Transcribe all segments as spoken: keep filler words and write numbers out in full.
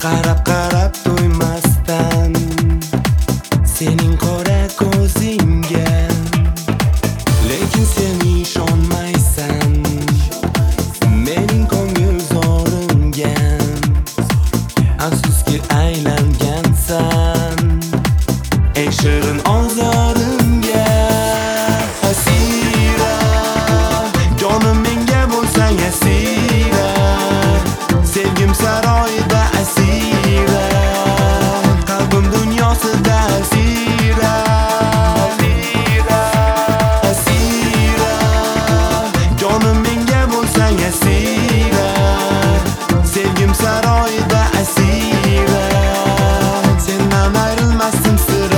qarab qarab to'ymasdan sening qora ko'zingga, lekin sen ishonmaysan mening ko'ngil zorimga. Afsuski aylangansan eng shirin ozorimga. Asira, jonim menga bo'lsang asira, sevgim saroyida asira, qalbim dunyosida asira. Asira, jonim menga bo'lsang asira, sevgim saroyida asira, sendan ayrilmasdim sira.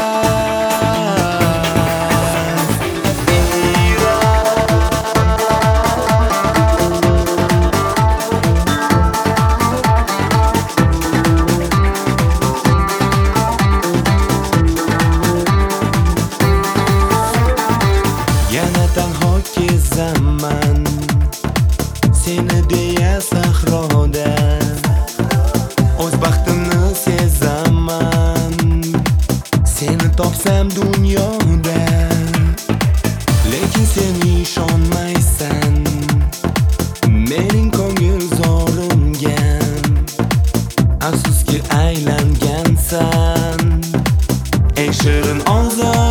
Yana tanho kezaman seni deya sahroda, o'z baxtimni sezaman seni topsam dunyoda, lekin sen ishonmaysan mening ko'ngil zorimga. Afsuski aylangansan eng shirin ozor